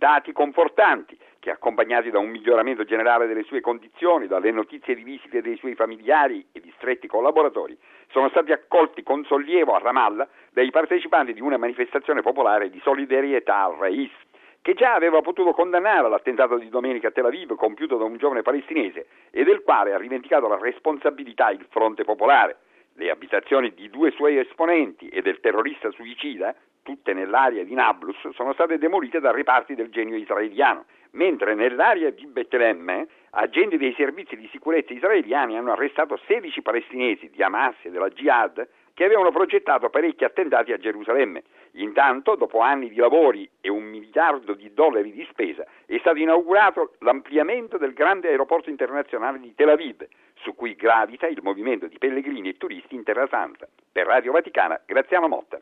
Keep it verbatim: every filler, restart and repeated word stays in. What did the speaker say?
Dati confortanti che, accompagnati da un miglioramento generale delle sue condizioni, dalle notizie di visite dei suoi familiari e di stretti collaboratori, sono stati accolti con sollievo a Ramallah dai partecipanti di una manifestazione popolare di solidarietà al Rais, che già aveva potuto condannare l'attentato di domenica a Tel Aviv compiuto da un giovane palestinese e del quale ha rivendicato la responsabilità il Fronte Popolare. Le abitazioni di due suoi esponenti e del terrorista suicida, tutte nell'area di Nablus, sono state demolite da reparti del genio israeliano, mentre nell'area di Betlemme agenti dei servizi di sicurezza israeliani hanno arrestato sedici palestinesi di Hamas e della Jihad che avevano progettato parecchi attentati a Gerusalemme. Intanto, dopo anni di lavori e un miliardo di dollari di spesa, è stato inaugurato l'ampliamento del grande aeroporto internazionale di Tel Aviv, su cui gravita il movimento di pellegrini e turisti in Terra Santa. Per Radio Vaticana, Graziano Motta.